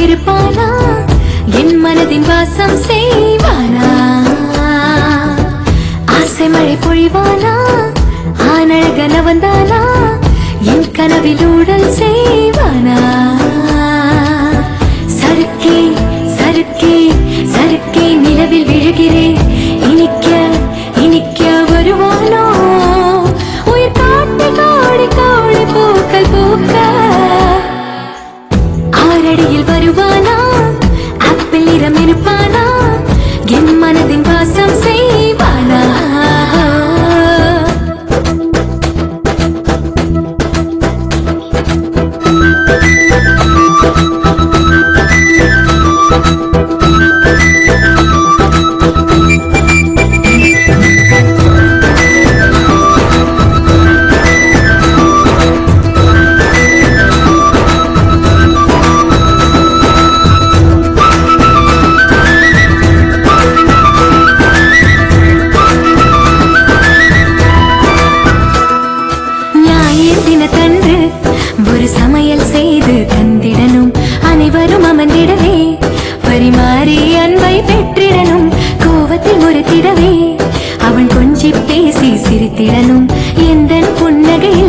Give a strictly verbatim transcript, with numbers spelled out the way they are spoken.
இருப்பானா என் மனதின் வாசம் செய்வானா ஆசை மழை பொழிவானா ஆனழகன வந்தானா என் கனவில் ஊடல் செய்வானா சறுக்கே சறுக்கே சறுக்கே நிலவில் விழுகிறேன் இனிக்க இனிக்க வருவானோ உயிர் காட்டி காடி காடி பூக்கள் பூக்க ஆறடியில் வருவானா ஆப்பிள் நிறம் இருப்பானா என் மனதின் வாசம் செய்வானா ஒரு சமையல் செய்து தந்திடனும் அனைவரும் அமர்ந்திடவே பரிமாறி அன்பை பெற்றிடனும் கோவத்தில் முறைத்திடவே அவன் கொஞ்சி பேசி சிரித்திடனும் எந்த புன்னகை